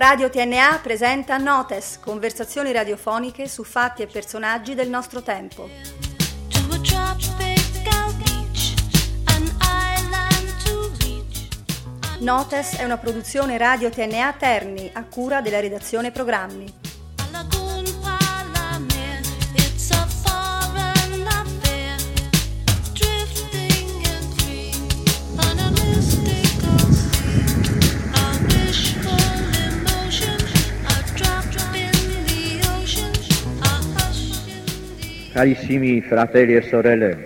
Radio TNA presenta Notes, conversazioni radiofoniche su fatti e personaggi del nostro tempo. Notes è una produzione Radio TNA Terni a cura della redazione programmi. Carissimi fratelli e sorelle,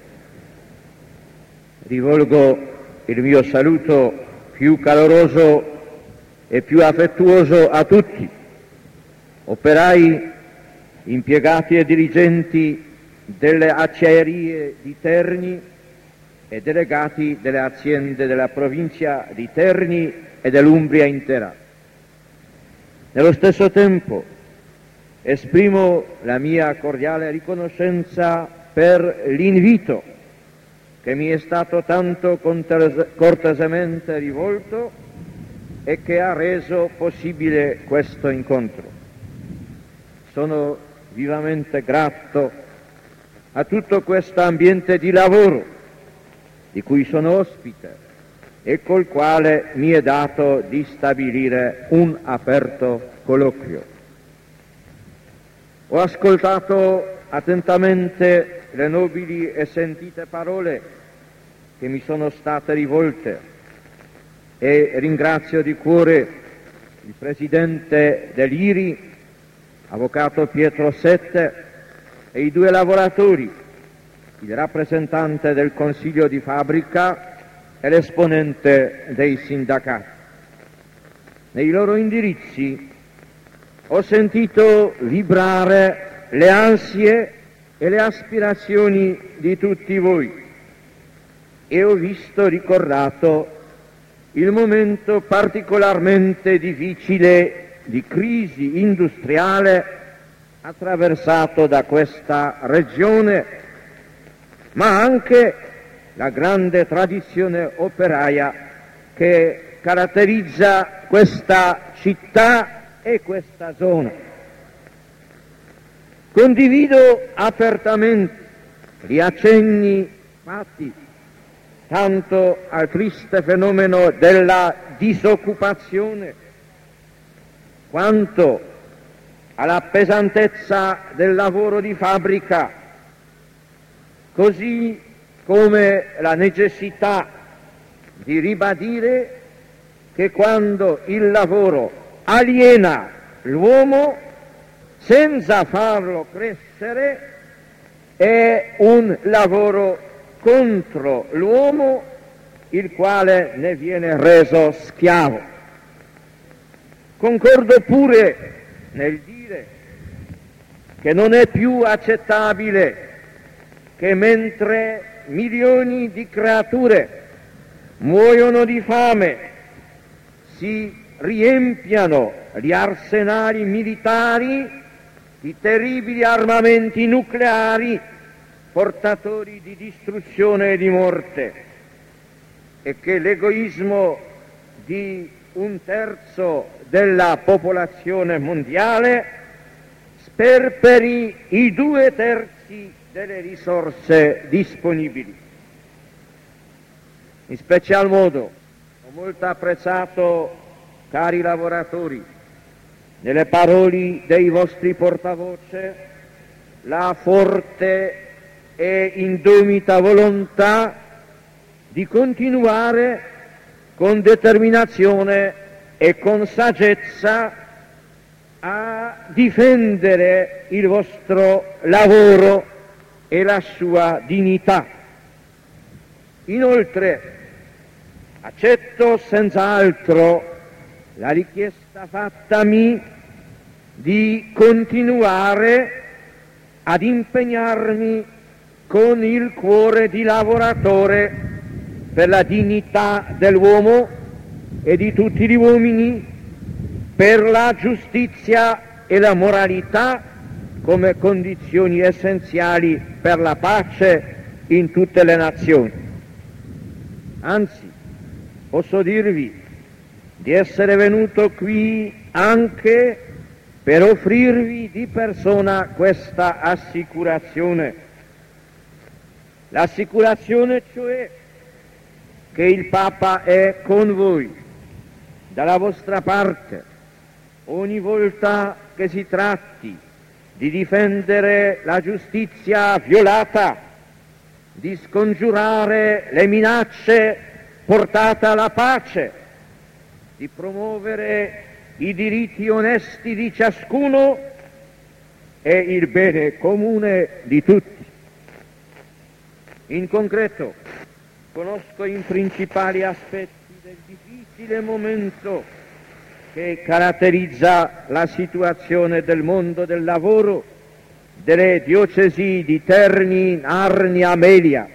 rivolgo il mio saluto più caloroso e più affettuoso a tutti, operai, impiegati e dirigenti delle acciaierie di Terni e delegati delle aziende della provincia di Terni e dell'Umbria intera. Nello stesso tempo esprimo la mia cordiale riconoscenza per l'invito che mi è stato tanto cortesemente rivolto e che ha reso possibile questo incontro. Sono vivamente grato a tutto questo ambiente di lavoro di cui sono ospite e col quale mi è dato di stabilire un aperto colloquio. Ho ascoltato attentamente le nobili e sentite parole che mi sono state rivolte e ringrazio di cuore il presidente dell'IRI, avvocato Pietro Sette, e i due lavoratori, il rappresentante del consiglio di fabbrica e l'esponente dei sindacati. Nei loro indirizzi ho sentito vibrare le ansie e le aspirazioni di tutti voi e ho visto ricordato il momento particolarmente difficile di crisi industriale attraversato da questa regione, ma anche la grande tradizione operaia che caratterizza questa città e questa zona. Condivido apertamente gli accenni fatti tanto al triste fenomeno della disoccupazione quanto alla pesantezza del lavoro di fabbrica, così come la necessità di ribadire che quando il lavoro aliena l'uomo senza farlo crescere è un lavoro contro l'uomo, il quale ne viene reso schiavo. Concordo pure nel dire che non è più accettabile che mentre milioni di creature muoiono di fame si riempiano gli arsenali militari di terribili armamenti nucleari portatori di distruzione e di morte e che l'egoismo di un terzo della popolazione mondiale sperperi i 2/3 delle risorse disponibili. In special modo ho molto apprezzato, cari lavoratori, nelle parole dei vostri portavoce, la forte e indomita volontà di continuare con determinazione e con saggezza a difendere il vostro lavoro e la sua dignità. Inoltre, accetto senz'altro la richiesta fattami di continuare ad impegnarmi con il cuore di lavoratore per la dignità dell'uomo e di tutti gli uomini, per la giustizia e la moralità come condizioni essenziali per la pace in tutte le nazioni. Anzi, posso dirvi di essere venuto qui anche per offrirvi di persona questa assicurazione. L'assicurazione cioè che il Papa è con voi, dalla vostra parte, ogni volta che si tratti di difendere la giustizia violata, di scongiurare le minacce portate alla pace, di promuovere i diritti onesti di ciascuno e il bene comune di tutti. In concreto, conosco i principali aspetti del difficile momento che caratterizza la situazione del mondo del lavoro delle diocesi di Terni, Narni, Amelia.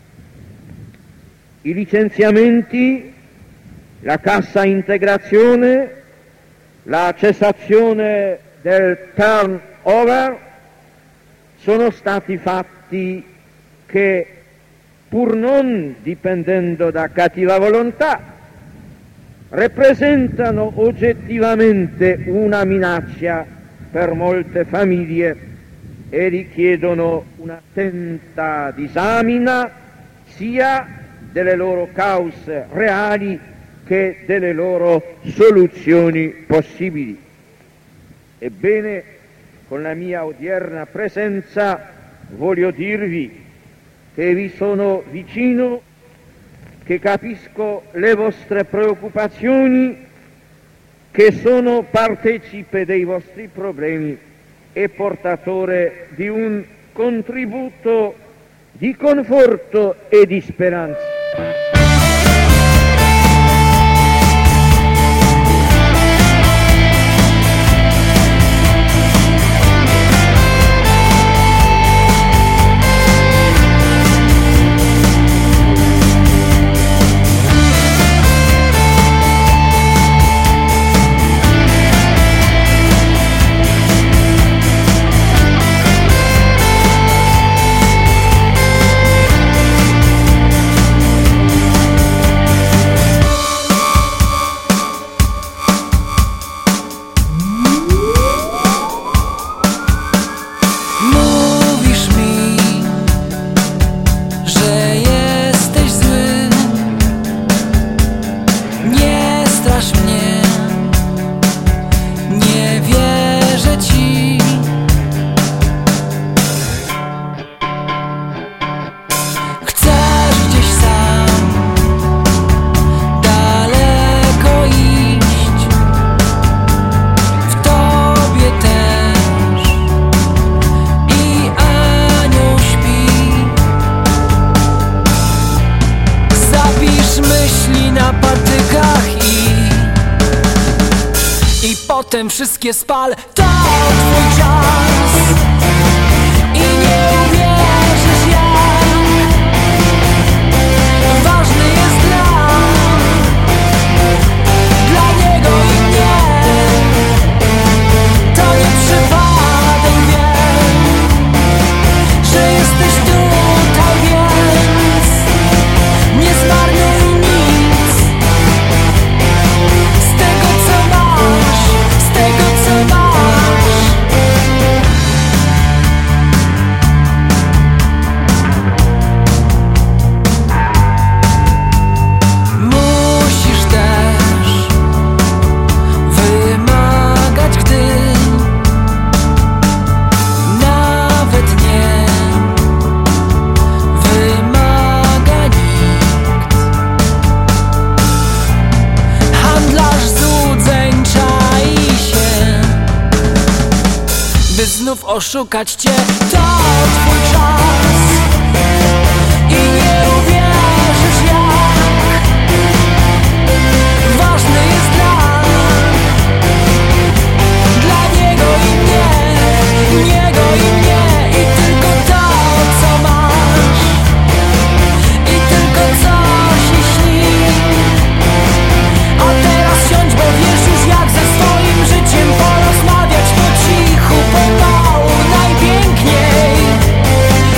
I licenziamenti, la cassa integrazione, la cessazione del turnover sono stati fatti che, pur non dipendendo da cattiva volontà, rappresentano oggettivamente una minaccia per molte famiglie e richiedono un'attenta disamina sia delle loro cause reali che delle loro soluzioni possibili. Ebbene, con la mia odierna presenza voglio dirvi che vi sono vicino, che capisco le vostre preoccupazioni, che sono partecipe dei vostri problemi e portatore di un contributo di conforto e di speranza. Potem wszystkie spal, to twój czas i nie uwierzysz jak ważny jest dla niego i mnie. To nie przypadek, wiem, że jesteś tutaj, więc nie zmarnuj nic z tego co masz. Tego co masz. Musisz też wymagać, gdy nawet nie wymaga nikt. Handlarz złudzeń czai się, by znów oszukać cię. To twój czas i nie uwierzysz jak ważny jest dla niego i mnie, niego i mnie. I tylko to co masz, i tylko coś ci śni. A teraz siądź, bo wiesz już jak ze swoim życiem porozmawiać po cichu, pomału, najpiękniej.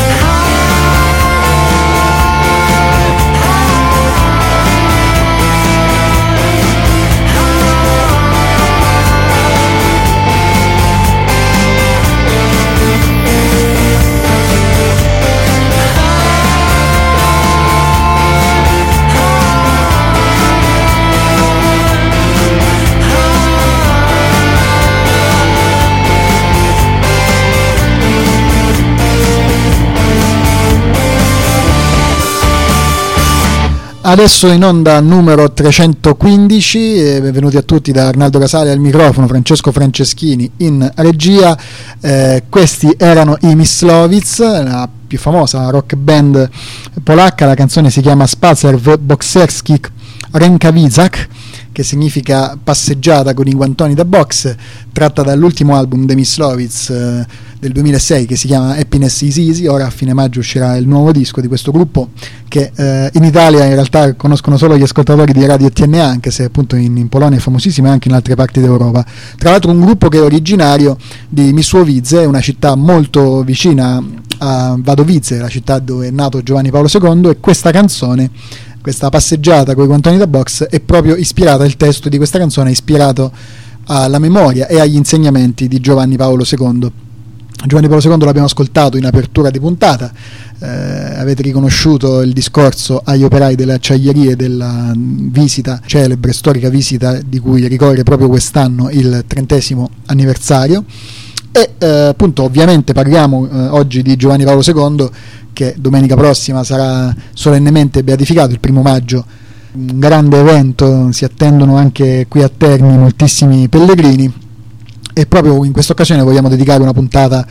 Adesso in onda numero 315, benvenuti a tutti da Arnaldo Casale al microfono, Francesco Franceschini in regia. Questi erano i Myslowic, la più famosa rock band polacca. La canzone si chiama Spacer w bokserskich rękawicach, che significa passeggiata con i guantoni da box, tratta dall'ultimo album dei Myslowic del 2006 che si chiama Happiness is Easy. Ora a fine maggio uscirà il nuovo disco di questo gruppo che in Italia in realtà conoscono solo gli ascoltatori di Radio TNA, anche se appunto in Polonia è famosissimo e anche in altre parti d'Europa. Tra l'altro un gruppo che è originario di Mysłowice, una città molto vicina a Wadowice, la città dove è nato Giovanni Paolo II, e questa canzone, questa passeggiata con i guantoni da box, è proprio ispirata, il testo di questa canzone è ispirato alla memoria e agli insegnamenti di Giovanni Paolo II. Giovanni Paolo II l'abbiamo ascoltato in apertura di puntata, avete riconosciuto il discorso agli operai delle acciaierie della visita, celebre storica visita di cui ricorre proprio quest'anno il 30° anniversario. E appunto ovviamente parliamo oggi di Giovanni Paolo II, che domenica prossima sarà solennemente beatificato, il 1° maggio, un grande evento. Si attendono anche qui a Terni moltissimi pellegrini, e proprio in questa occasione vogliamo dedicare una puntata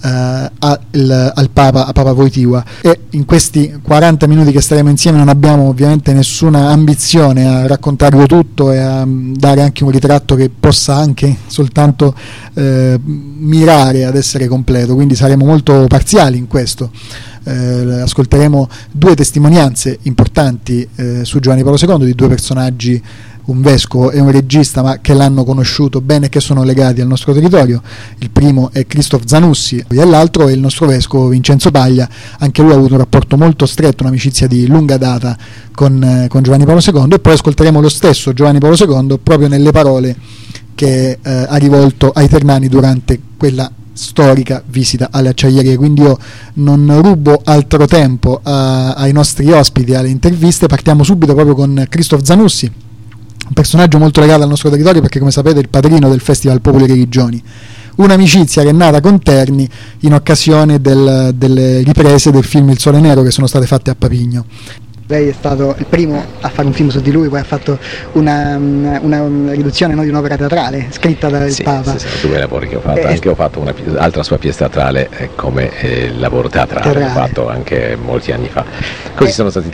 al Papa, a Papa Wojtyła. E in questi 40 minuti che staremo insieme non abbiamo ovviamente nessuna ambizione a raccontarlo tutto e a dare anche un ritratto che possa anche soltanto mirare ad essere completo, quindi saremo molto parziali in questo. Ascolteremo 2 testimonianze importanti su Giovanni Paolo II di 2 personaggi, un vescovo e un regista, ma che l'hanno conosciuto bene e che sono legati al nostro territorio. Il primo è Krzysztof Zanussi e l'altro è il nostro vescovo Vincenzo Paglia. Anche lui ha avuto un rapporto molto stretto, un'amicizia di lunga data con Giovanni Paolo II. E poi ascolteremo lo stesso Giovanni Paolo II proprio nelle parole che ha rivolto ai ternani durante quella storica visita alle acciaierie. Quindi io non rubo altro tempo ai nostri ospiti, alle interviste. Partiamo subito proprio con Krzysztof Zanussi, un personaggio molto legato al nostro territorio perché, come sapete, è il padrino del Festival Popoli e Religioni. Un'amicizia che è nata con Terni in occasione delle riprese del film Il Sole Nero che sono state fatte a Papigno. Lei è stato il primo a fare un film su di lui, poi ha fatto una riduzione, no, di un'opera teatrale scritta dal Papa. Sì, 2 lavori che ho fatto, anche ho fatto un'altra sua pièce teatrale come lavoro teatrale, l'ho fatto anche molti anni fa. Così sono stati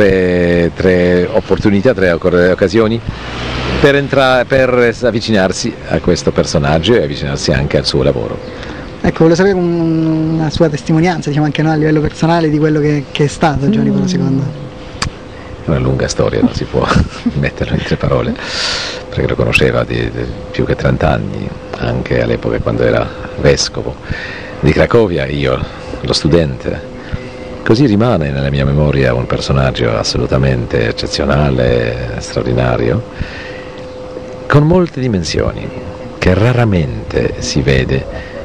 tre opportunità, 3 occasioni per avvicinarsi a questo personaggio e avvicinarsi anche al suo lavoro. Ecco, volevo sapere una sua testimonianza, diciamo anche a livello personale, di quello che è stato Giovanni Paolo II. È una lunga storia, non si può metterlo in 3 parole, perché lo conosceva di più che 30 anni, anche all'epoca quando era vescovo di Cracovia, io lo studente. Così rimane nella mia memoria un personaggio assolutamente eccezionale, straordinario, con molte dimensioni, che raramente si vede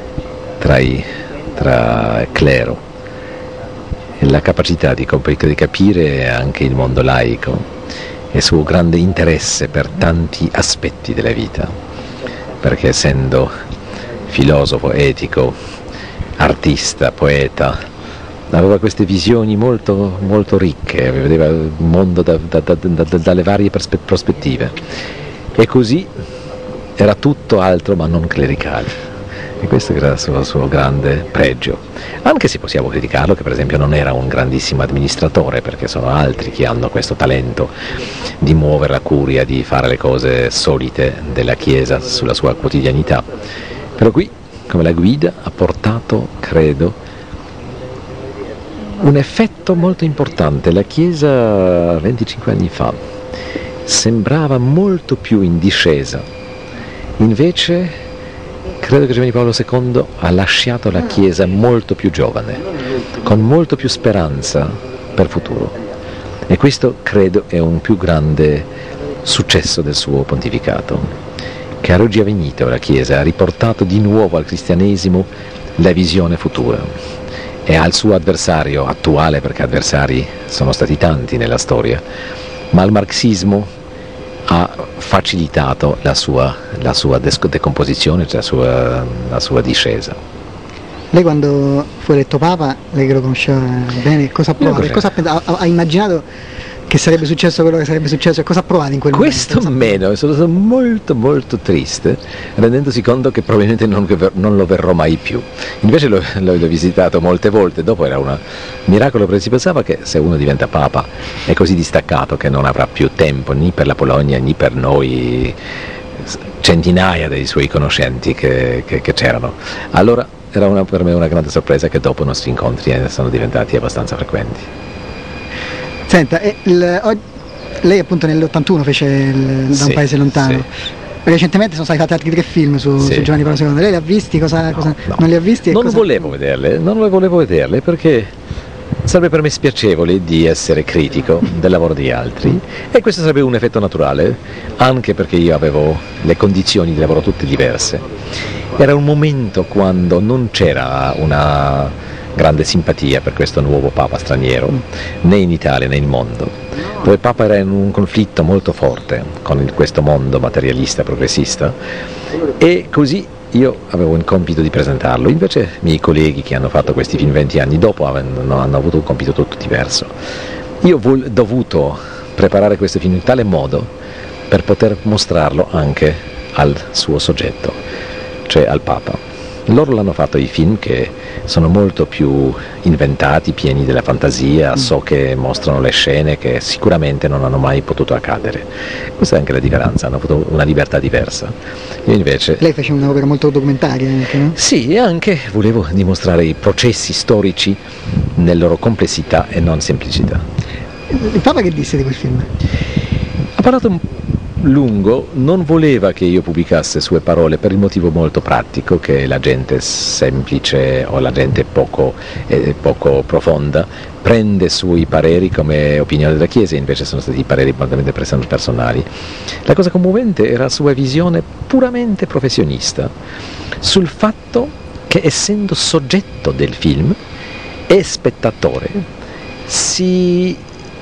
tra clero. La capacità di capire anche il mondo laico e il suo grande interesse per tanti aspetti della vita, perché essendo filosofo, etico, artista, poeta, aveva queste visioni molto, molto ricche, vedeva il mondo dalle varie prospettive, e così era tutto altro ma non clericale. E questo era il suo grande pregio, anche se possiamo criticarlo che per esempio non era un grandissimo amministratore, perché sono altri che hanno questo talento di muovere la curia, di fare le cose solite della Chiesa sulla sua quotidianità. Però qui, come la guida, ha portato, credo, un effetto molto importante. La Chiesa 25 anni fa sembrava molto più in discesa, invece credo che Giovanni Paolo II ha lasciato la Chiesa molto più giovane, con molto più speranza per il futuro. E questo credo è un più grande successo del suo pontificato, che ha rigiovenito la Chiesa, ha riportato di nuovo al cristianesimo la visione futura. E al suo avversario attuale, perché avversari sono stati tanti nella storia, ma al marxismo ha facilitato la sua decomposizione, cioè la sua discesa. Lei quando fu eletto Papa, lei che lo conosceva bene, cosa ha provato? Ha immaginato che sarebbe successo quello che sarebbe successo, e cosa ha provato in quel Questo momento? meno, sono stato molto molto triste, rendendosi conto che probabilmente non lo verrò mai più. Invece l'ho visitato molte volte, dopo era un miracolo, perché si pensava che se uno diventa papa è così distaccato che non avrà più tempo né per la Polonia né per noi centinaia dei suoi conoscenti che c'erano. Allora era per me una grande sorpresa che dopo i nostri incontri sono diventati abbastanza frequenti. Senta, lei appunto nell'81 fece da un paese lontano. Sì. Recentemente sono stati fatti altri 3 film su Giovanni Paolo II. Lei li ha visti? No. Non li ha visti? Non volevo vederle perché sarebbe per me spiacevole di essere critico del lavoro di altri, e questo sarebbe un effetto naturale, anche perché io avevo le condizioni di lavoro tutte diverse. Era un momento quando non c'era una grande simpatia per questo nuovo Papa straniero, né in Italia né nel mondo, dove il Papa era in un conflitto molto forte con questo mondo materialista, progressista, e così io avevo il compito di presentarlo. Invece i miei colleghi che hanno fatto questi film 20 anni dopo hanno avuto un compito tutto diverso. Io ho dovuto preparare questo film in tale modo per poter mostrarlo anche al suo soggetto, cioè al Papa. Loro l'hanno fatto i film che sono molto più inventati, pieni della fantasia, so che mostrano le scene che sicuramente non hanno mai potuto accadere. Questa è anche la differenza, hanno avuto una libertà diversa. Io invece... Lei fece un'opera molto documentaria anche, no? Sì, e anche volevo dimostrare i processi storici nella loro complessità e non semplicità. Il Papa che disse di quel film? Ha parlato lungo, non voleva che io pubblicasse sue parole per il motivo molto pratico che la gente semplice o la gente poco profonda prende sui pareri come opinione della Chiesa, invece sono stati pareri completamente personali. La cosa commovente era la sua visione puramente professionista sul fatto che, essendo soggetto del film e spettatore, si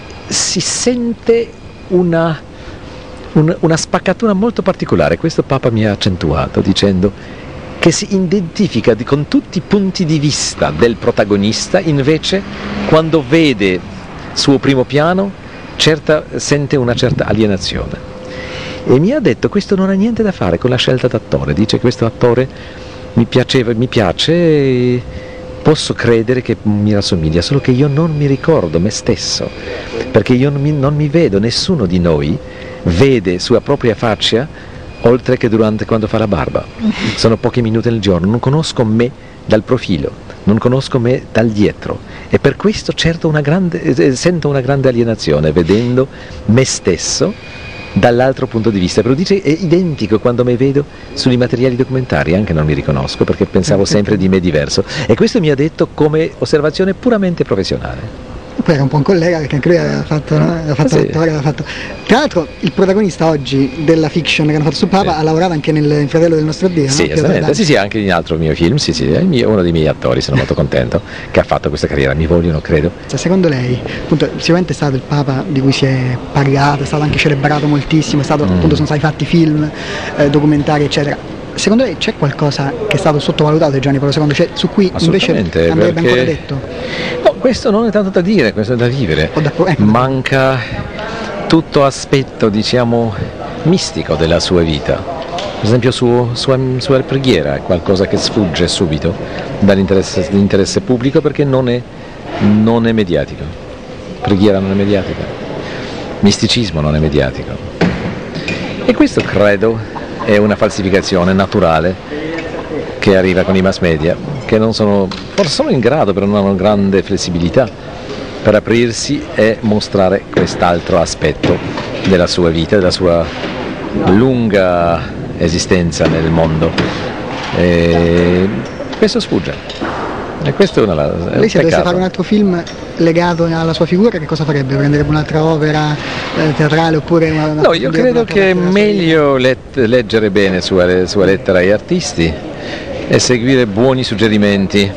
sente una spaccatura molto particolare. Questo Papa mi ha accentuato dicendo che si identifica con tutti i punti di vista del protagonista, invece quando vede suo primo piano sente una certa alienazione, e mi ha detto questo non ha niente da fare con la scelta d'attore. Dice questo attore mi piace e posso credere che mi rassomiglia, solo che io non mi ricordo me stesso, perché io non mi vedo, nessuno di noi vede sua propria faccia oltre che quando fa la barba. Sono pochi minuti nel giorno, non conosco me dal profilo, non conosco me dal dietro, e per questo sento una grande alienazione vedendo me stesso dall'altro punto di vista. Però dice è identico quando mi vedo sui materiali documentari, anche non mi riconosco perché pensavo sempre di me diverso, e questo mi ha detto come osservazione puramente professionale. Poi era un po' un collega, perché anche lui aveva fatto l'attore, Tra l'altro il protagonista oggi della fiction che hanno fatto su Papa ha lavorato anche nel Fratello del nostro Dio, sì, no? Esattamente. Sì, anche in altro mio film, sì, è uno dei miei attori, sono molto contento che ha fatto questa carriera, mi vogliono, credo. Secondo lei, appunto, sicuramente è stato il Papa di cui si è parlato, è stato anche celebrato moltissimo, appunto sono stati fatti film, documentari eccetera. Secondo lei c'è qualcosa che è stato sottovalutato di Giovanni Paolo II, cioè, su cui invece andrebbe ancora detto? No, questo non è tanto da dire, questo è da vivere. Manca tutto aspetto, diciamo, mistico della sua vita. Per esempio sua preghiera è qualcosa che sfugge subito dall'interesse pubblico perché non è mediatico. Preghiera non è mediatica, misticismo non è mediatico. E questo credo è una falsificazione naturale che arriva con i mass media, che forse sono in grado, però non hanno grande flessibilità per aprirsi e mostrare quest'altro aspetto della sua vita, della sua lunga esistenza nel mondo. E questo sfugge. E questo è lei, se dovesse fare un altro film legato alla sua figura, che cosa farebbe? Prenderebbe un'altra opera teatrale oppure No, io credo che è meglio leggere bene sua lettera agli artisti e seguire buoni suggerimenti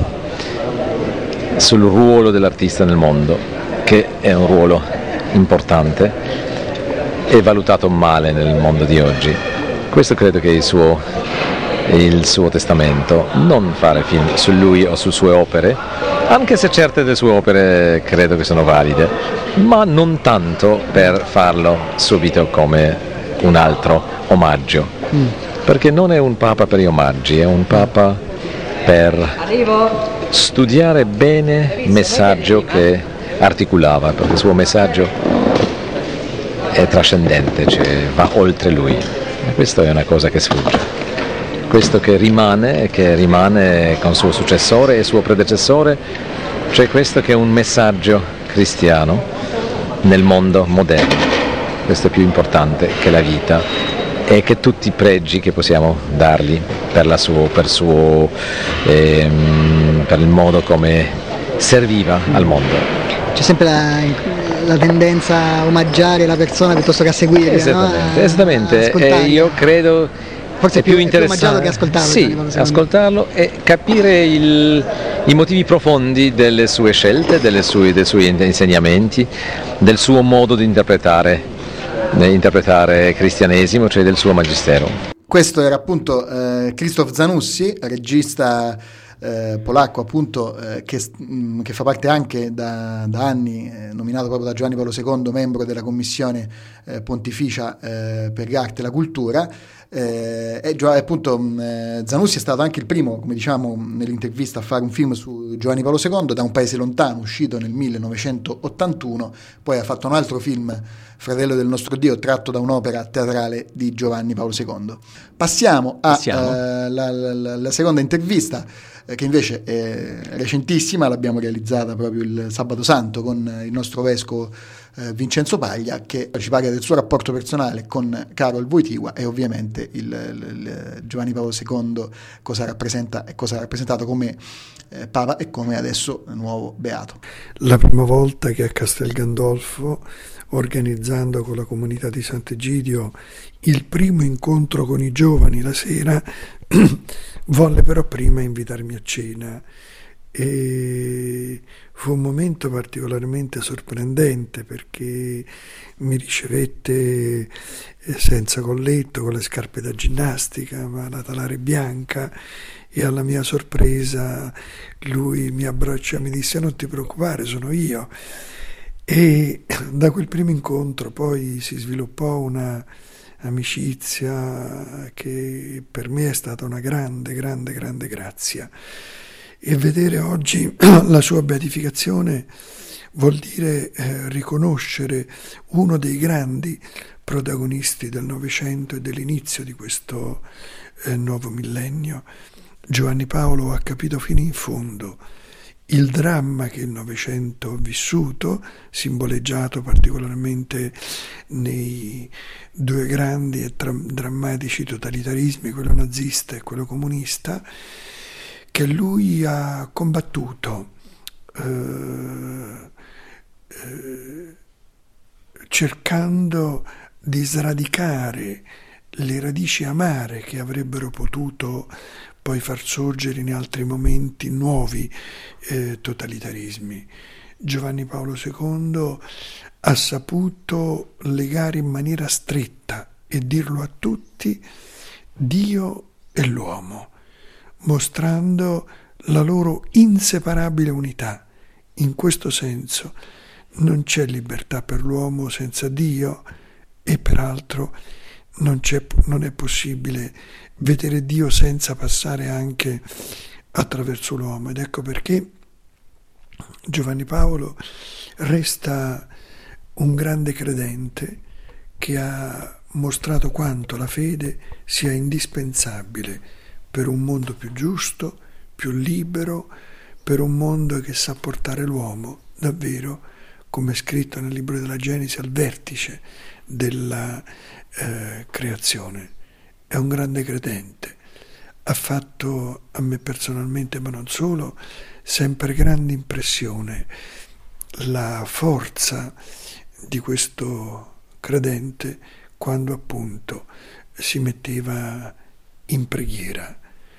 sul ruolo dell'artista nel mondo, che è un ruolo importante e valutato male nel mondo di oggi. Questo credo che è il suo il suo testamento, non fare film su lui o su sue opere, anche se certe delle sue opere credo che sono valide, ma non tanto per farlo subito come un altro omaggio, perché non è un papa per gli omaggi, è un papa per studiare bene il messaggio che articolava, perché il suo messaggio è trascendente, cioè va oltre lui, e questa è una cosa che sfugge. Questo che rimane con il suo successore e il suo predecessore, cioè questo che è un messaggio cristiano nel mondo moderno. Questo è più importante che la vita e che tutti i pregi che possiamo dargli per il modo come serviva al mondo. C'è sempre la tendenza a omaggiare la persona piuttosto che a seguire, esattamente, no? Esattamente. E io credo forse è più interessante che ascoltarlo. Sì, ascoltarlo e capire i motivi profondi delle sue scelte, dei suoi insegnamenti, del suo modo di interpretare il cristianesimo, cioè del suo magistero. Questo era appunto Krzysztof Zanussi, regista polacco appunto che fa parte anche da anni, nominato proprio da Giovanni Paolo II membro della commissione pontificia per l'arte e la cultura, e appunto Zanussi è stato anche il primo, come diciamo nell'intervista, a fare un film su Giovanni Paolo II, Da un paese lontano, uscito nel 1981, poi ha fatto un altro film, Fratello del nostro Dio, tratto da un'opera teatrale di Giovanni Paolo II. Passiamo alla seconda intervista, che invece è recentissima, l'abbiamo realizzata proprio il Sabato Santo con il nostro vescovo Vincenzo Paglia, che ci parla del suo rapporto personale con Karol Wojtyła e ovviamente il Giovanni Paolo II cosa rappresenta e cosa ha rappresentato come Papa e come adesso nuovo Beato. La prima volta che a Castel Gandolfo, organizzando con la comunità di Sant'Egidio il primo incontro con i giovani la sera, volle però prima invitarmi a cena e fu un momento particolarmente sorprendente perché mi ricevette senza colletto, con le scarpe da ginnastica ma la talare bianca, e alla mia sorpresa lui mi abbracciò e mi disse: non ti preoccupare, sono io. E da quel primo incontro poi si sviluppò una amicizia che per me è stata una grande grazia, e vedere oggi la sua beatificazione vuol dire riconoscere uno dei grandi protagonisti del Novecento e dell'inizio di questo nuovo millennio. Giovanni Paolo ha capito fino in fondo il dramma che il Novecento ha vissuto, simboleggiato particolarmente nei due grandi e drammatici totalitarismi, quello nazista e quello comunista, che lui ha combattuto cercando di sradicare le radici amare che avrebbero potuto poi far sorgere in altri momenti nuovi totalitarismi. Giovanni Paolo II ha saputo legare in maniera stretta e dirlo a tutti Dio e l'uomo, mostrando la loro inseparabile unità. In questo senso non c'è libertà per l'uomo senza Dio, e peraltro non è possibile vedere Dio senza passare anche attraverso l'uomo. Ed ecco perché Giovanni Paolo resta un grande credente che ha mostrato quanto la fede sia indispensabile per un mondo più giusto, più libero, per un mondo che sa portare l'uomo davvero, come è scritto nel libro della Genesi, al vertice della creazione. È un grande credente. Ha fatto a me personalmente, ma non solo, sempre grande impressione la forza di questo credente quando appunto si metteva in preghiera.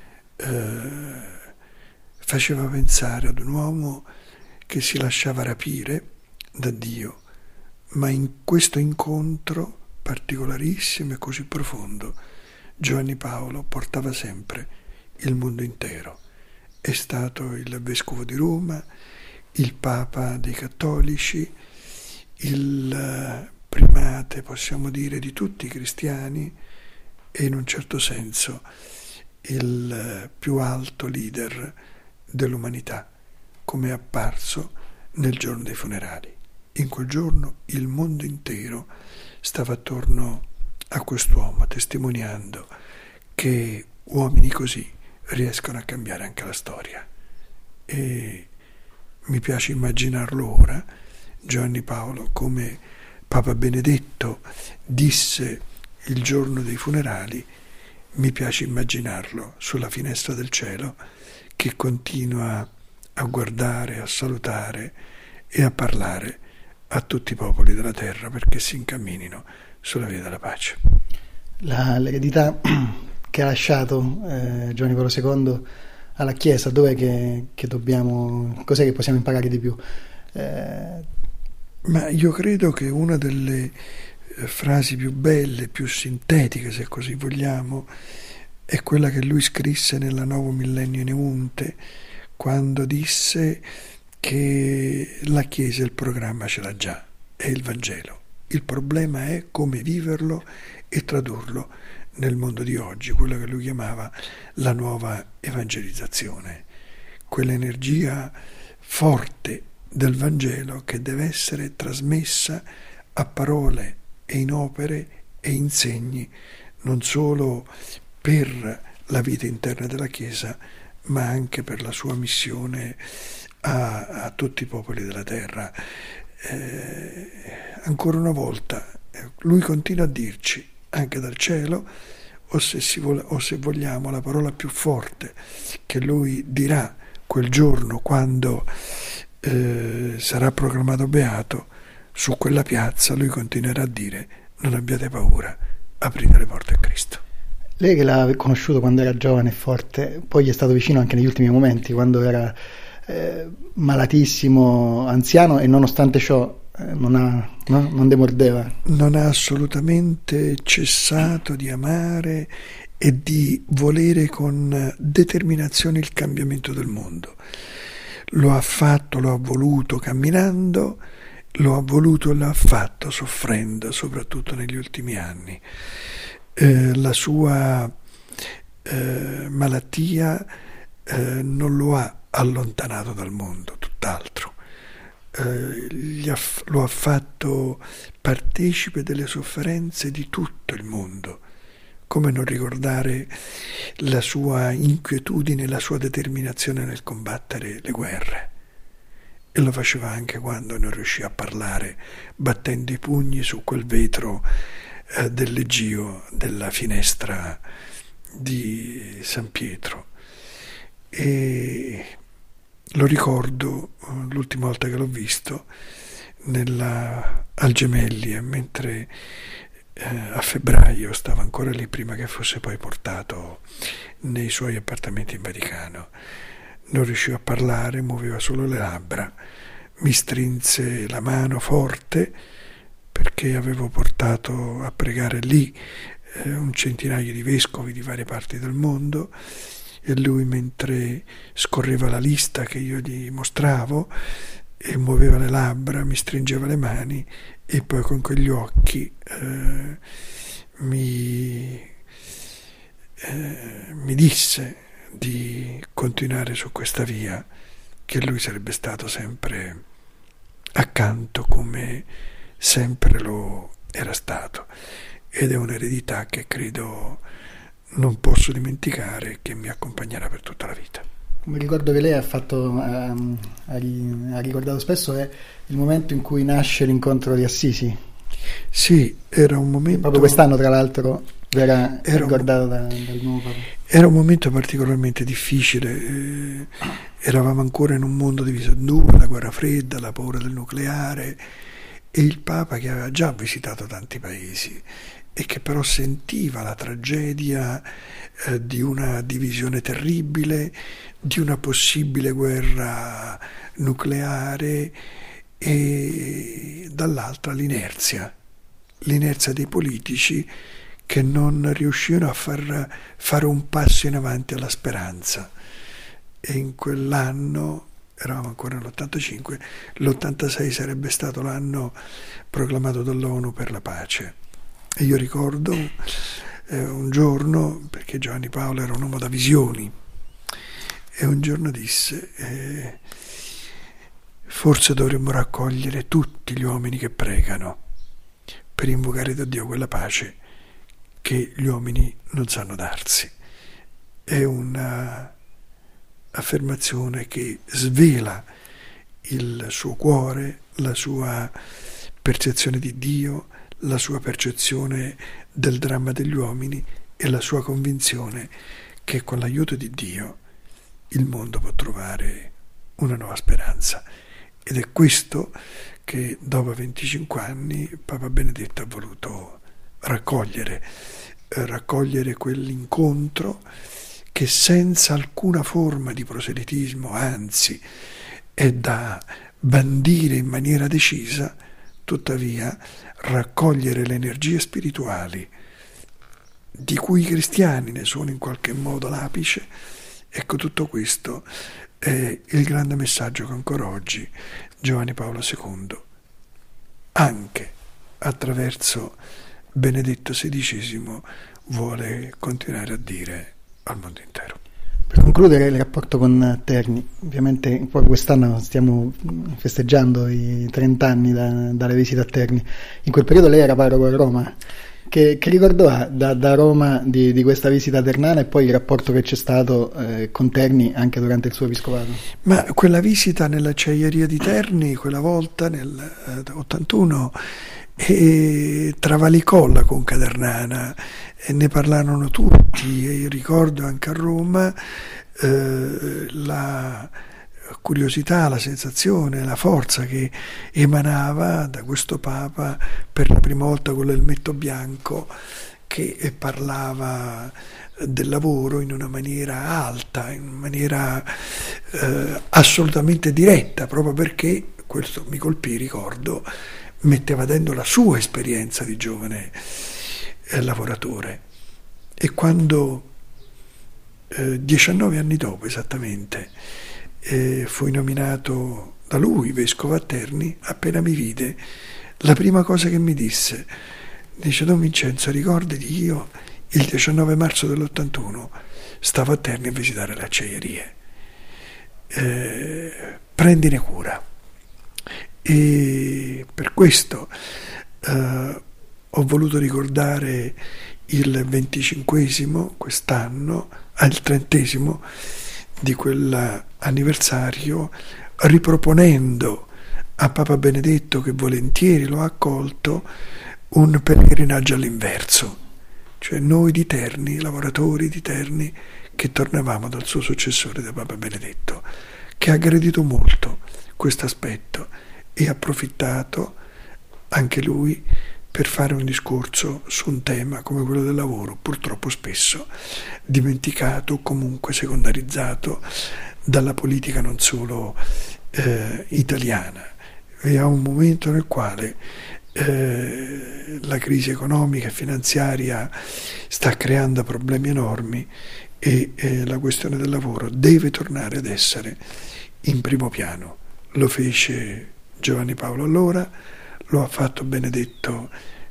Faceva pensare ad un uomo che si lasciava rapire da Dio, ma in questo incontro particolarissimo e così profondo Giovanni Paolo portava sempre il mondo intero. È stato il vescovo di Roma, il papa dei cattolici, il primate, possiamo dire, di tutti i cristiani e in un certo senso il più alto leader dell'umanità, come è apparso nel giorno dei funerali. In quel giorno il mondo intero stava attorno a quest'uomo, testimoniando che uomini così riescono a cambiare anche la storia. E mi piace immaginarlo ora, Giovanni Paolo, come Papa Benedetto disse il giorno dei funerali, mi piace immaginarlo sulla finestra del cielo che continua a guardare, a salutare e a parlare a tutti i popoli della terra perché si incamminino sulla via della pace. L'eredità che ha lasciato Giovanni Paolo II alla Chiesa, dov'è che dobbiamo, cos'è che possiamo imparare di più? Ma io credo che una delle frasi più belle, più sintetiche, se così vogliamo, è quella che lui scrisse nella Novo Millennio Neunte, quando disse che la Chiesa il programma ce l'ha già, è il Vangelo. Il problema è come viverlo e tradurlo nel mondo di oggi, quello che lui chiamava la nuova evangelizzazione, quell'energia forte del Vangelo che deve essere trasmessa a parole e in opere e in segni, non solo per la vita interna della Chiesa, ma anche per la sua missione a tutti i popoli della terra. Ancora una volta, lui continua a dirci, anche dal cielo, o se vogliamo la parola più forte che lui dirà quel giorno quando sarà proclamato beato, su quella piazza lui continuerà a dire: non abbiate paura, aprite le porte a Cristo. Lei che l'ha conosciuto quando era giovane e forte, poi gli è stato vicino anche negli ultimi momenti, quando era malatissimo, anziano, e nonostante ciò non demordeva. Non ha assolutamente cessato di amare e di volere con determinazione il cambiamento del mondo. Lo ha fatto, lo ha voluto camminando, lo ha voluto e lo ha fatto soffrendo, soprattutto negli ultimi anni. La sua malattia non lo ha allontanato dal mondo, tutt'altro. Lo ha fatto partecipe delle sofferenze di tutto il mondo. Come non ricordare la sua inquietudine, la sua determinazione nel combattere le guerre? E lo faceva anche quando non riuscì a parlare, battendo i pugni su quel vetro del leggio della finestra di San Pietro. E lo ricordo l'ultima volta che l'ho visto al Gemelli, mentre a febbraio stava ancora lì prima che fosse poi portato nei suoi appartamenti in Vaticano. Non riusciva a parlare, muoveva solo le labbra, mi strinse la mano forte perché avevo portato a pregare lì un centinaio di vescovi di varie parti del mondo, e lui, mentre scorreva la lista che io gli mostravo e muoveva le labbra, mi stringeva le mani e poi con quegli occhi mi disse di continuare su questa via, che lui sarebbe stato sempre accanto come sempre lo era stato, ed è un'eredità che credo non posso dimenticare, che mi accompagnerà per tutta la vita. Un ricordo che lei ha ricordato spesso è il momento in cui nasce l'incontro di Assisi. Sì, era un momento... Proprio quest'anno, tra l'altro, era ricordato dal nuovo Papa. Era un momento particolarmente difficile, eravamo ancora in un mondo diviso in due, la guerra fredda, la paura del nucleare, e il Papa, che aveva già visitato tanti paesi e che però sentiva la tragedia di una divisione terribile, di una possibile guerra nucleare, e dall'altra l'inerzia dei politici che non riuscirono a fare un passo in avanti alla speranza. E in quell'anno, eravamo ancora nell'85, l'86 sarebbe stato l'anno proclamato dall'ONU per la pace. E io ricordo un giorno, perché Giovanni Paolo era un uomo da visioni, e un giorno disse: forse dovremmo raccogliere tutti gli uomini che pregano per invocare da Dio quella pace che gli uomini non sanno darsi. È una affermazione che svela il suo cuore, la sua percezione di Dio, la sua percezione del dramma degli uomini e la sua convinzione che con l'aiuto di Dio il mondo può trovare una nuova speranza. Ed è questo che dopo 25 anni Papa Benedetto ha voluto raccogliere quell'incontro che senza alcuna forma di proselitismo, anzi è da bandire in maniera decisa, tuttavia raccogliere le energie spirituali di cui i cristiani ne sono in qualche modo l'apice. Ecco, tutto questo è il grande messaggio che ancora oggi Giovanni Paolo II, anche attraverso Benedetto XVI, vuole continuare a dire al mondo intero. Per concludere il rapporto con Terni, ovviamente quest'anno stiamo festeggiando i 30 anni dalle visite a Terni. In quel periodo lei era parroco a Roma. Che ricordo ha da Roma di questa visita ternana e poi il rapporto che c'è stato con Terni anche durante il suo episcopato? Ma quella visita nell'acciaieria di Terni, quella volta nel 81, travalicò la Conca ternana e ne parlarono tutti, e io ricordo anche a Roma la curiosità, la sensazione, la forza che emanava da questo Papa per la prima volta con l'elmetto bianco, che parlava del lavoro in una maniera alta, in una maniera assolutamente diretta, proprio perché, questo mi colpì, ricordo, metteva dentro la sua esperienza di giovane lavoratore. E quando 19 anni dopo esattamente fui nominato da lui vescovo a Terni, appena mi vide, la prima cosa che mi disse, dice: Don Vincenzo, ricordati, io il 19 marzo dell'81 stavo a Terni a visitare le acciaierie, prendine cura. E per questo ho voluto ricordare il 25esimo quest'anno, il 30esimo di quell'anniversario, riproponendo a Papa Benedetto, che volentieri lo ha accolto, un pellegrinaggio all'inverso, cioè noi di Terni, lavoratori di Terni, che tornavamo dal suo successore, da Papa Benedetto, che ha gradito molto questo aspetto e ha approfittato anche lui per fare un discorso su un tema come quello del lavoro, purtroppo spesso dimenticato o comunque secondarizzato dalla politica non solo italiana. E a un momento nel quale la crisi economica e finanziaria sta creando problemi enormi e la questione del lavoro deve tornare ad essere in primo piano. Lo fece Giovanni Paolo allora, lo ha fatto Benedetto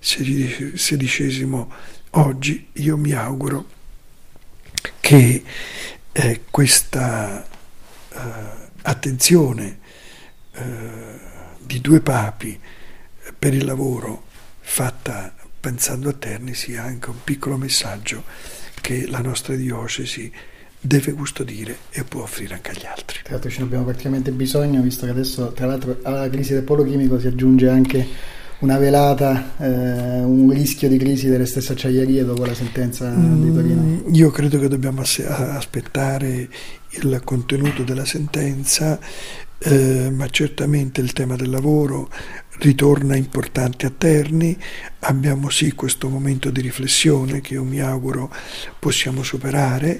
XVI oggi. Io mi auguro che questa attenzione di due papi per il lavoro, fatta pensando a Terni, sia anche un piccolo messaggio che la nostra diocesi deve custodire e può offrire anche agli altri. Tra l'altro ce ne abbiamo praticamente bisogno, visto che adesso tra l'altro alla crisi del polo chimico si aggiunge anche una velata, un rischio di crisi delle stesse acciaierie dopo la sentenza di Torino. Io credo che dobbiamo aspettare il contenuto della sentenza, ma certamente il tema del lavoro ritorna importante a Terni. Abbiamo sì questo momento di riflessione che io mi auguro possiamo superare,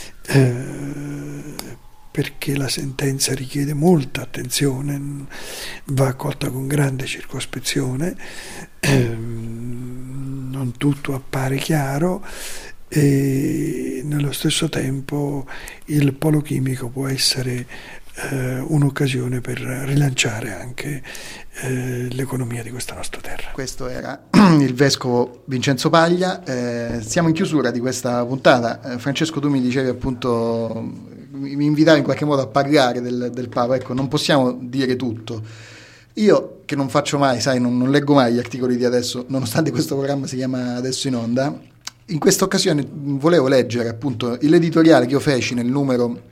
perché la sentenza richiede molta attenzione, va accolta con grande circospezione, non non tutto appare chiaro, e nello stesso tempo il polo chimico può essere un'occasione per rilanciare anche l'economia di questa nostra terra. Questo era il vescovo Vincenzo Paglia. Siamo in chiusura di questa puntata. Francesco, tu mi dicevi appunto, mi invitavi in qualche modo a parlare del Papa. Ecco, non possiamo dire tutto. Io, che non faccio mai, sai, non leggo mai gli articoli di Adesso, nonostante questo programma si chiama Adesso in Onda, in questa occasione volevo leggere appunto l'editoriale che io feci nel numero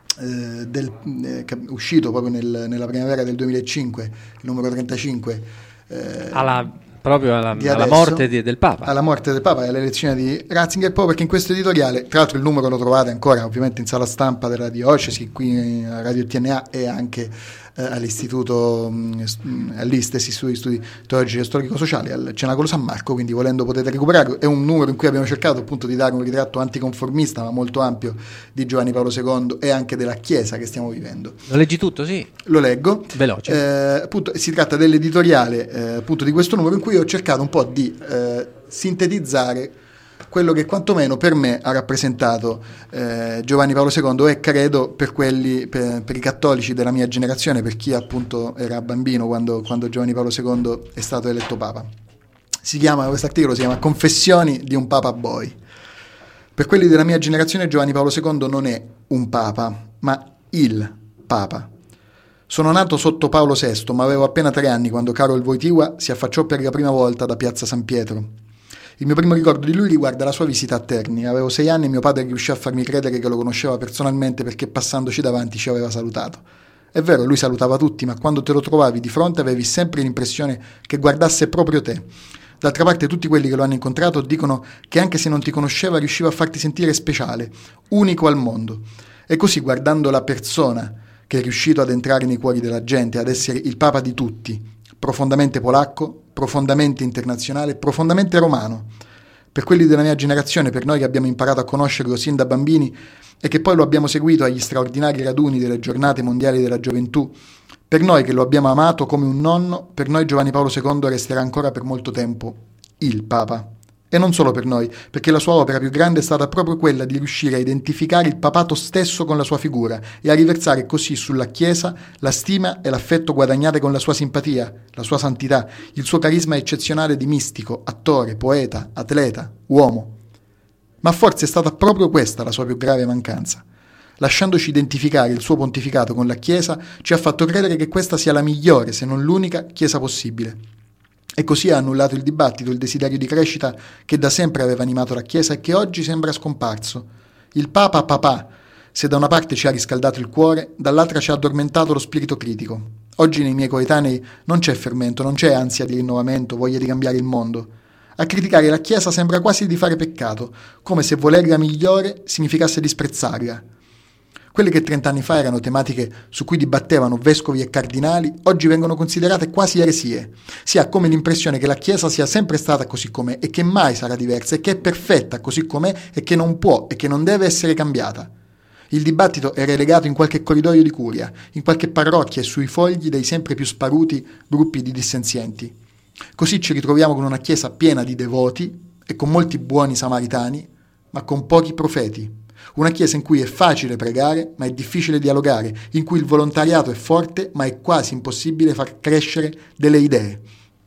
uscito proprio nella primavera del 2005, il numero 35, alla adesso, morte del Papa. Alla morte del Papa e all'elezione di Ratzinger, proprio perché in questo editoriale, tra l'altro il numero lo trovate ancora ovviamente in sala stampa della diocesi, qui a Radio TNA e anche all'istituto, all'Istesi, studi teologici e storico-sociali al Cenacolo San Marco, quindi volendo potete recuperarlo. È un numero in cui abbiamo cercato appunto di dare un ritratto anticonformista ma molto ampio di Giovanni Paolo II e anche della Chiesa che stiamo vivendo. Lo leggi tutto? Sì. Lo leggo. Veloce. Appunto, si tratta dell'editoriale appunto di questo numero in cui ho cercato un po' di sintetizzare quello che quantomeno per me ha rappresentato Giovanni Paolo II e credo per i cattolici della mia generazione, per chi appunto era bambino quando Giovanni Paolo II è stato eletto Papa. Questo articolo si chiama Confessioni di un Papa Boy. Per quelli della mia generazione Giovanni Paolo II non è un Papa, ma il Papa. Sono nato sotto Paolo VI, ma avevo appena 3 anni quando Karol Wojtyła si affacciò per la prima volta da Piazza San Pietro. Il mio primo ricordo di lui riguarda la sua visita a Terni. Avevo 6 anni e mio padre riuscì a farmi credere che lo conosceva personalmente perché passandoci davanti ci aveva salutato. È vero, lui salutava tutti, ma quando te lo trovavi di fronte avevi sempre l'impressione che guardasse proprio te. D'altra parte tutti quelli che lo hanno incontrato dicono che anche se non ti conosceva riusciva a farti sentire speciale, unico al mondo. E così, guardando la persona che è riuscito ad entrare nei cuori della gente, ad essere il Papa di tutti, profondamente polacco, profondamente internazionale, profondamente romano. Per quelli della mia generazione, per noi che abbiamo imparato a conoscerlo sin da bambini e che poi lo abbiamo seguito agli straordinari raduni delle giornate mondiali della gioventù, per noi che lo abbiamo amato come un nonno, per noi Giovanni Paolo II resterà ancora per molto tempo il Papa. E non solo per noi, perché la sua opera più grande è stata proprio quella di riuscire a identificare il papato stesso con la sua figura e a riversare così sulla Chiesa la stima e l'affetto guadagnate con la sua simpatia, la sua santità, il suo carisma eccezionale di mistico, attore, poeta, atleta, uomo. Ma forse è stata proprio questa la sua più grave mancanza. Lasciandoci identificare il suo pontificato con la Chiesa, ci ha fatto credere che questa sia la migliore, se non l'unica, Chiesa possibile. E così ha annullato il dibattito, il desiderio di crescita che da sempre aveva animato la Chiesa e che oggi sembra scomparso. Il Papa papà, se da una parte ci ha riscaldato il cuore, dall'altra ci ha addormentato lo spirito critico. Oggi nei miei coetanei non c'è fermento, non c'è ansia di rinnovamento, voglia di cambiare il mondo. A criticare la Chiesa sembra quasi di fare peccato, come se volerla migliore significasse disprezzarla. Quelle che 30 anni fa erano tematiche su cui dibattevano vescovi e cardinali, oggi vengono considerate quasi eresie. Si ha come l'impressione che la Chiesa sia sempre stata così com'è e che mai sarà diversa e che è perfetta così com'è e che non può e che non deve essere cambiata. Il dibattito è relegato in qualche corridoio di curia, in qualche parrocchia e sui fogli dei sempre più sparuti gruppi di dissenzienti. Così ci ritroviamo con una Chiesa piena di devoti e con molti buoni samaritani, ma con pochi profeti. Una Chiesa in cui è facile pregare, ma è difficile dialogare, in cui il volontariato è forte, ma è quasi impossibile far crescere delle idee.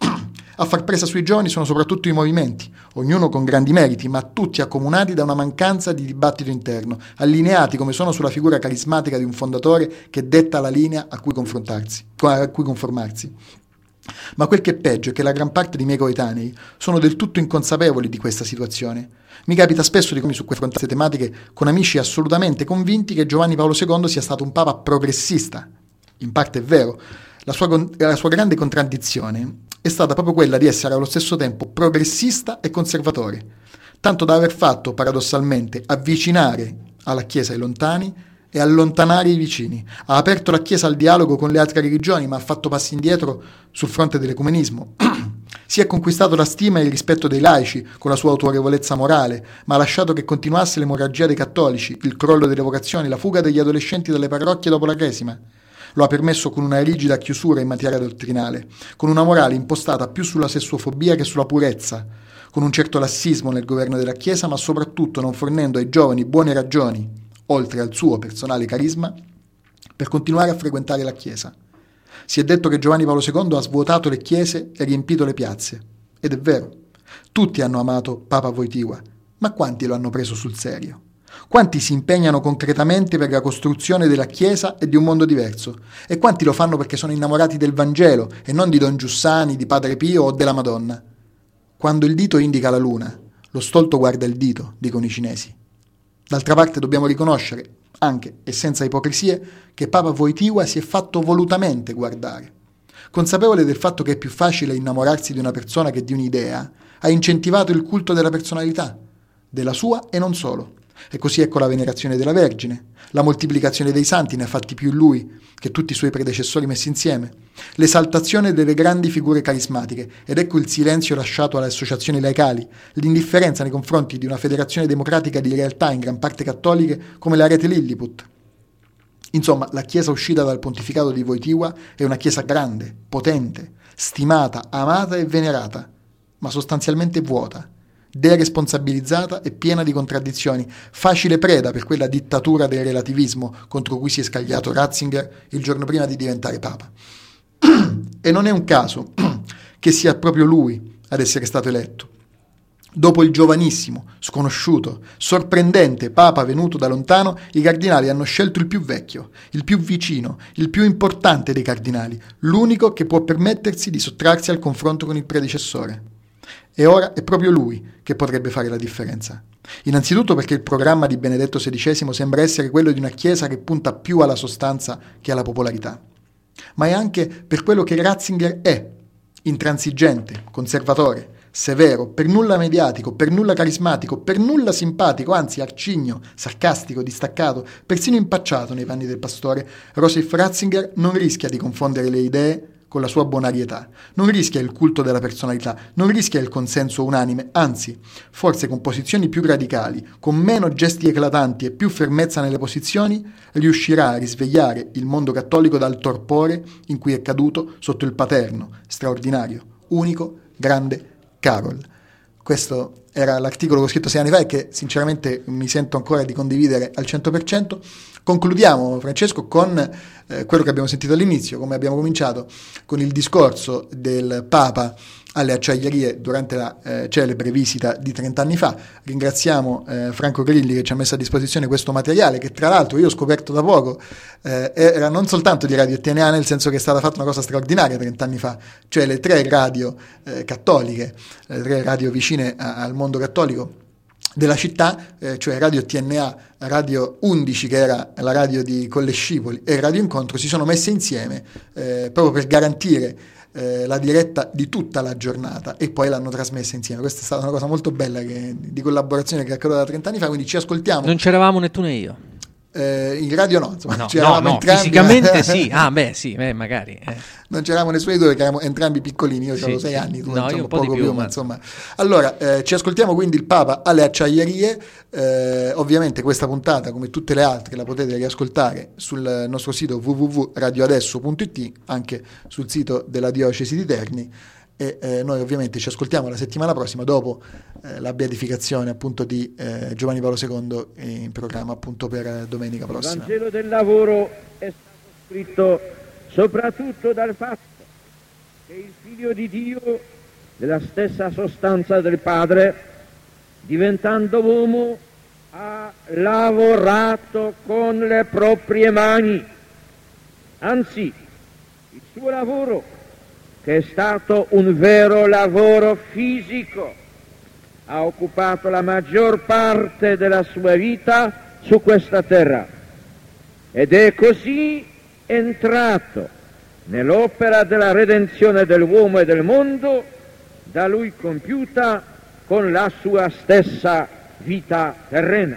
A far presa sui giovani sono soprattutto i movimenti, ognuno con grandi meriti, ma tutti accomunati da una mancanza di dibattito interno, allineati come sono sulla figura carismatica di un fondatore che detta la linea a cui conformarsi. Ma quel che è peggio è che la gran parte dei miei coetanei sono del tutto inconsapevoli di questa situazione. Mi capita spesso di come su queste tematiche con amici assolutamente convinti che Giovanni Paolo II sia stato un papa progressista. In parte è vero. La sua grande contraddizione è stata proprio quella di essere allo stesso tempo progressista e conservatore, tanto da aver fatto paradossalmente avvicinare alla Chiesa i lontani e allontanare i vicini. Ha aperto la Chiesa al dialogo con le altre religioni, ma ha fatto passi indietro sul fronte dell'ecumenismo. Si è conquistato la stima e il rispetto dei laici con la sua autorevolezza morale, ma ha lasciato che continuasse l'emorragia dei cattolici, il crollo delle vocazioni, la fuga degli adolescenti dalle parrocchie dopo la Cresima. Lo ha permesso con una rigida chiusura in materia dottrinale, con una morale impostata più sulla sessuofobia che sulla purezza, con un certo lassismo nel governo della Chiesa, ma soprattutto non fornendo ai giovani buone ragioni, oltre al suo personale carisma, per continuare a frequentare la Chiesa. Si è detto che Giovanni Paolo II ha svuotato le chiese e riempito le piazze. Ed è vero. Tutti hanno amato Papa Wojtyła, ma quanti lo hanno preso sul serio? Quanti si impegnano concretamente per la costruzione della Chiesa e di un mondo diverso? E quanti lo fanno perché sono innamorati del Vangelo e non di Don Giussani, di Padre Pio o della Madonna? Quando il dito indica la luna, lo stolto guarda il dito, dicono i cinesi. D'altra parte dobbiamo riconoscere, anche e senza ipocrisie, che Papa Wojtyła si è fatto volutamente guardare. Consapevole del fatto che è più facile innamorarsi di una persona che di un'idea, ha incentivato il culto della personalità, della sua e non solo. E così ecco la venerazione della Vergine, la moltiplicazione dei santi, ne ha fatti più lui che tutti i suoi predecessori messi insieme, l'esaltazione delle grandi figure carismatiche, ed ecco il silenzio lasciato alle associazioni laicali, l'indifferenza nei confronti di una federazione democratica di realtà in gran parte cattoliche come la Rete Lilliput. Insomma, la Chiesa uscita dal pontificato di Wojtyła è una Chiesa grande, potente, stimata, amata e venerata, ma sostanzialmente vuota, deresponsabilizzata e piena di contraddizioni, facile preda per quella dittatura del relativismo contro cui si è scagliato Ratzinger il giorno prima di diventare Papa. E non è un caso che sia proprio lui ad essere stato eletto. Dopo il giovanissimo, sconosciuto, sorprendente Papa venuto da lontano, i cardinali hanno scelto il più vecchio, il più vicino, il più importante dei cardinali, l'unico che può permettersi di sottrarsi al confronto con il predecessore. E ora è proprio lui che potrebbe fare la differenza. Innanzitutto perché il programma di Benedetto XVI sembra essere quello di una Chiesa che punta più alla sostanza che alla popolarità. Ma è anche per quello che Ratzinger è: intransigente, conservatore, severo, per nulla mediatico, per nulla carismatico, per nulla simpatico, anzi arcigno, sarcastico, distaccato, persino impacciato nei panni del pastore. Josef Ratzinger non rischia di confondere le idee con la sua bonarietà, non rischia il culto della personalità, non rischia il consenso unanime, anzi, forse con posizioni più radicali, con meno gesti eclatanti e più fermezza nelle posizioni, riuscirà a risvegliare il mondo cattolico dal torpore in cui è caduto sotto il paterno, straordinario, unico, grande Carol. Questo era l'articolo che ho scritto 6 anni fa e che sinceramente mi sento ancora di condividere al 100%. Concludiamo, Francesco, con quello che abbiamo sentito all'inizio, come abbiamo cominciato, con il discorso del Papa alle acciaierie durante la celebre visita di 30 anni fa. Ringraziamo Franco Grilli che ci ha messo a disposizione questo materiale, che tra l'altro io ho scoperto da poco era non soltanto di Radio TNA, nel senso che è stata fatta una cosa straordinaria 30 anni fa, cioè le 3 radio cattoliche, le 3 radio vicine al mondo cattolico della città, cioè Radio TNA, Radio 11 che era la radio di Colle Scipoli e Radio Incontro, si sono messe insieme proprio per garantire la diretta di tutta la giornata e poi l'hanno trasmessa insieme. Questa è stata una cosa molto bella di collaborazione che è accaduta da 30 anni fa, quindi ci ascoltiamo. Non c'eravamo né tu né io. In radio no, insomma, no, entrambi, fisicamente sì, sì, magari. Non c'eravamo nessuno di due, che eravamo entrambi piccolini, io avevo 6 anni, tu no, insomma, io un po' poco di più, ma insomma. Allora, ci ascoltiamo quindi il Papa alle acciaierie, ovviamente questa puntata, come tutte le altre, la potete riascoltare sul nostro sito www.radioadesso.it, anche sul sito della Diocesi di Terni. E noi ovviamente ci ascoltiamo la settimana prossima dopo la beatificazione appunto di Giovanni Paolo II in programma appunto per domenica prossima. Il Vangelo del lavoro è stato scritto soprattutto dal fatto che il Figlio di Dio, della stessa sostanza del Padre, diventando uomo, ha lavorato con le proprie mani, anzi il suo lavoro, che è stato un vero lavoro fisico, ha occupato la maggior parte della sua vita su questa terra ed è così entrato nell'opera della redenzione dell'uomo e del mondo da lui compiuta con la sua stessa vita terrena.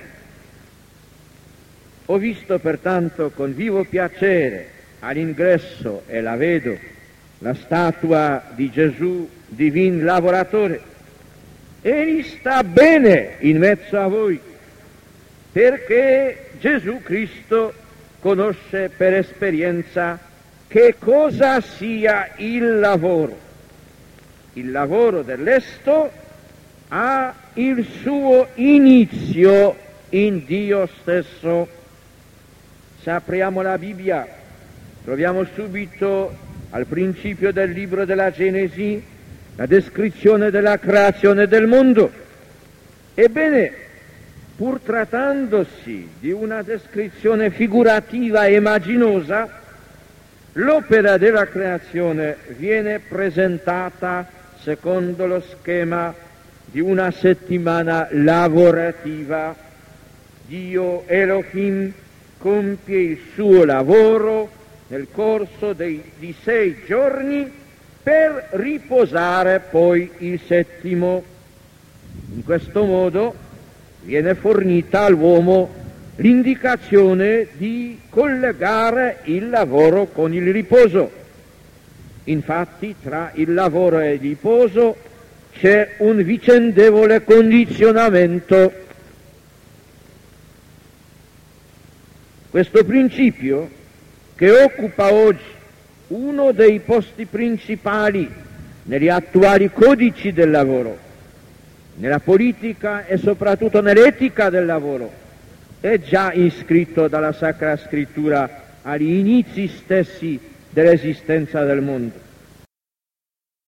Ho visto pertanto con vivo piacere all'ingresso, e la vedo, la statua di Gesù, divin lavoratore. Egli sta bene in mezzo a voi, perché Gesù Cristo conosce per esperienza che cosa sia il lavoro. Il lavoro del lesto ha il suo inizio in Dio stesso. Se apriamo la Bibbia, troviamo subito al principio del libro della Genesi la descrizione della creazione del mondo. Ebbene, pur trattandosi di una descrizione figurativa e immaginosa, l'opera della creazione viene presentata secondo lo schema di una settimana lavorativa. Dio Elohim compie il suo lavoro nel corso di 6 giorni per riposare poi il settimo. In questo modo viene fornita all'uomo l'indicazione di collegare il lavoro con il riposo. Infatti tra il lavoro e il riposo c'è un vicendevole condizionamento. Questo principio, che occupa oggi uno dei posti principali negli attuali codici del lavoro, nella politica e soprattutto nell'etica del lavoro, è già iscritto dalla Sacra Scrittura agli inizi stessi dell'esistenza del mondo.